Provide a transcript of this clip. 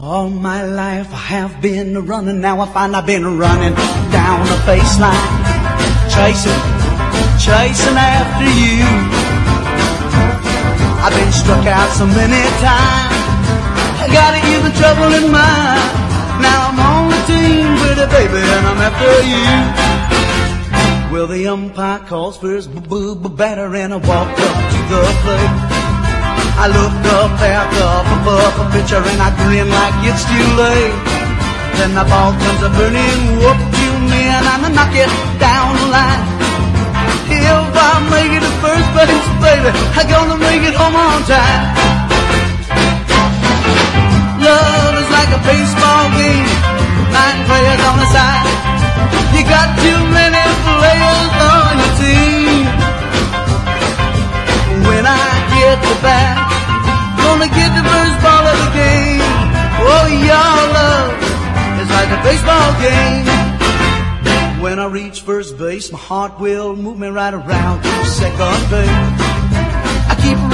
All my life I have been running, now I find I've been running down the baseline, chasing after you. I've been struck out so many times, I gotta use the trouble in mind. Now I'm on the team with a baby and I'm after you. Well, the umpire calls first batter and I walk up to the plate. I look up above the pitcher and I grin like it's too late. Then the ball comes a burning whoop to me and I knock it down the line. If I make it to first base, baby, I'm gonna make it home on time. Love is like a baseball game, 9 players on the side. You got too many players on your team. When I get the bat, gonna get the first ball of the game. Oh, your love is like a baseball game. When I reach first base, my heart will move me right around to second base. I keep